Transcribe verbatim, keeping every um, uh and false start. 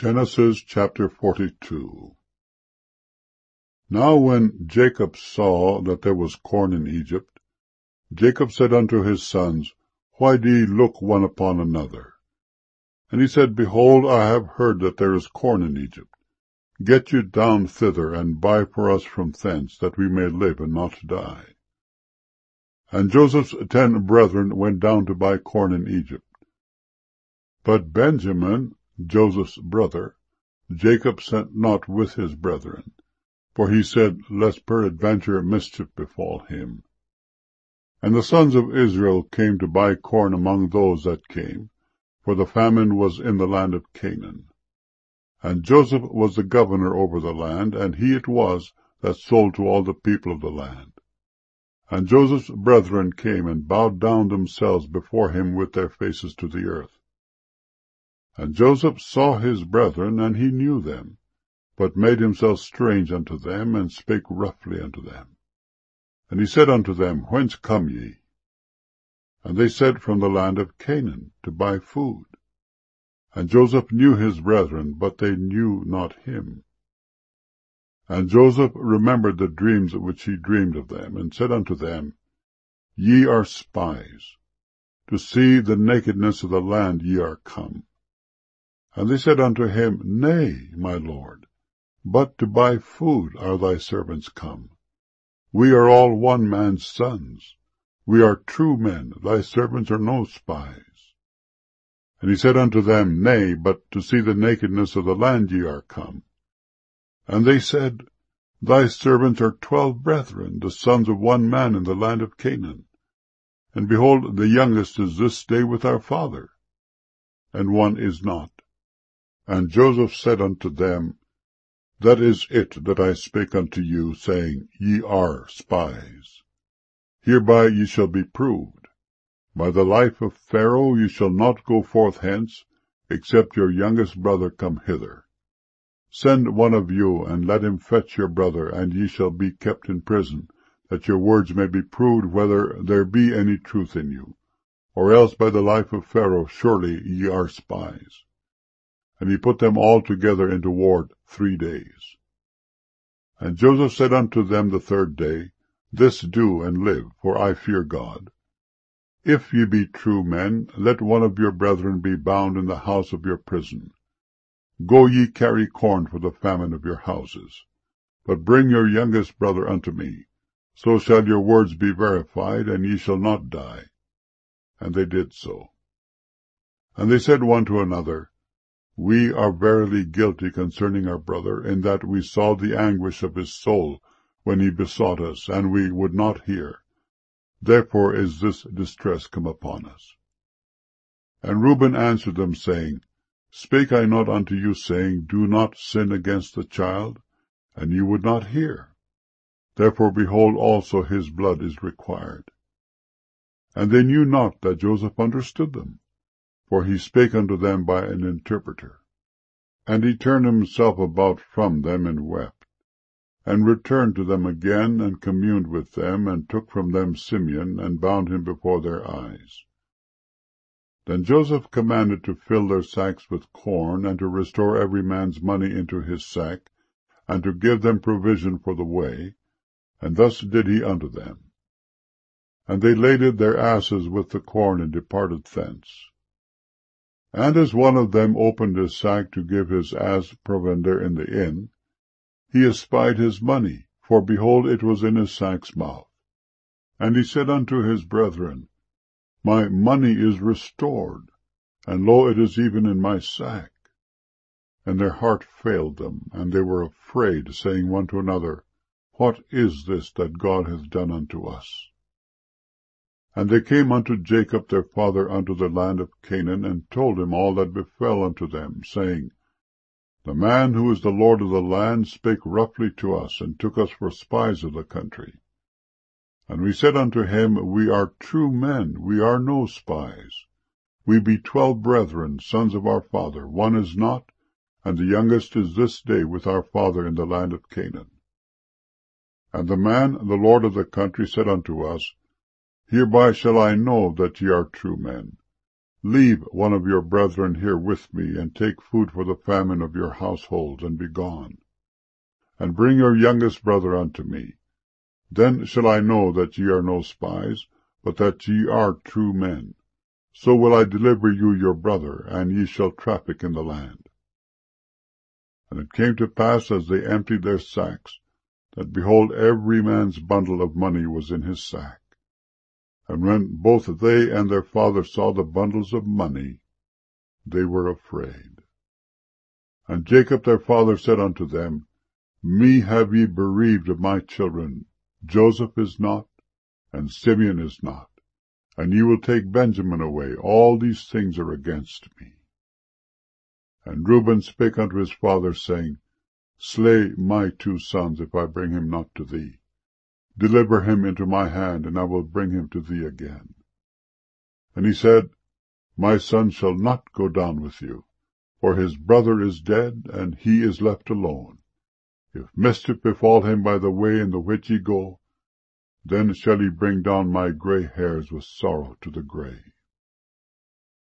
Genesis chapter forty-two. Now when Jacob saw that there was corn in Egypt, Jacob said unto his sons, Why do ye look one upon another? And he said, Behold, I have heard that there is corn in Egypt. Get you down thither, and buy for us from thence, that we may live and not die. And Joseph's ten brethren went down to buy corn in Egypt. But Benjamin, Joseph's brother, Jacob sent not with his brethren, for he said, Lest peradventure mischief befall him. And the sons of Israel came to buy corn among those that came, for the famine was in the land of Canaan. And Joseph was the governor over the land, and he it was that sold to all the people of the land. And Joseph's brethren came and bowed down themselves before him with their faces to the earth. And Joseph saw his brethren, and he knew them, but made himself strange unto them, and spake roughly unto them. And he said unto them, Whence come ye? And they said, From the land of Canaan, to buy food. And Joseph knew his brethren, but they knew not him. And Joseph remembered the dreams which he dreamed of them, and said unto them, Ye are spies. To see the nakedness of the land ye are come. And they said unto him, Nay, my lord, but to buy food are thy servants come. We are all one man's sons. We are true men, thy servants are no spies. And he said unto them, Nay, but to see the nakedness of the land ye are come. And they said, Thy servants are twelve brethren, the sons of one man in the land of Canaan. And behold, the youngest is this day with our father, and one is not. And Joseph said unto them, That is it that I spake unto you, saying, Ye are spies. Hereby ye shall be proved. By the life of Pharaoh ye shall not go forth hence, except your youngest brother come hither. Send one of you, and let him fetch your brother, and ye shall be kept in prison, that your words may be proved whether there be any truth in you. Or else by the life of Pharaoh surely ye are spies. And he put them all together into ward three days. And Joseph said unto them the third day, This do, and live, for I fear God. If ye be true men, let one of your brethren be bound in the house of your prison. Go ye carry corn for the famine of your houses. But bring your youngest brother unto me. So shall your words be verified, and ye shall not die. And they did so. And they said one to another, We are verily guilty concerning our brother, in that we saw the anguish of his soul when he besought us, and we would not hear. Therefore is this distress come upon us. And Reuben answered them, saying, Spake I not unto you, saying, Do not sin against the child? And you would not hear. Therefore, behold, also his blood is required. And they knew not that Joseph understood them, for he spake unto them by an interpreter. And he turned himself about from them, and wept, and returned to them again, and communed with them, and took from them Simeon, and bound him before their eyes. Then Joseph commanded to fill their sacks with corn, and to restore every man's money into his sack, and to give them provision for the way, and thus did he unto them. And they laded their asses with the corn, and departed thence. And as one of them opened his sack to give his ass provender in the inn, he espied his money, for behold, it was in his sack's mouth. And he said unto his brethren, My money is restored, and lo, it is even in my sack. And their heart failed them, and they were afraid, saying one to another, What is this that God hath done unto us? And they came unto Jacob their father unto the land of Canaan, and told him all that befell unto them, saying, The man who is the lord of the land spake roughly to us, and took us for spies of the country. And we said unto him, We are true men, we are no spies. We be twelve brethren, sons of our father, one is not, and the youngest is this day with our father in the land of Canaan. And the man, the lord of the country, said unto us, Hereby shall I know that ye are true men. Leave one of your brethren here with me, and take food for the famine of your households, and be gone. And bring your youngest brother unto me. Then shall I know that ye are no spies, but that ye are true men. So will I deliver you your brother, and ye shall traffic in the land. And it came to pass, as they emptied their sacks, that, behold, every man's bundle of money was in his sack. And when both they and their father saw the bundles of money, they were afraid. And Jacob their father said unto them, Me have ye bereaved of my children. Joseph is not, and Simeon is not, and ye will take Benjamin away. All these things are against me. And Reuben spake unto his father, saying, Slay my two sons, if I bring him not to thee. Deliver him into my hand, and I will bring him to thee again. And he said, My son shall not go down with you, for his brother is dead, and he is left alone. If mischief befall him by the way in the which ye go, then shall he bring down my grey hairs with sorrow to the grave.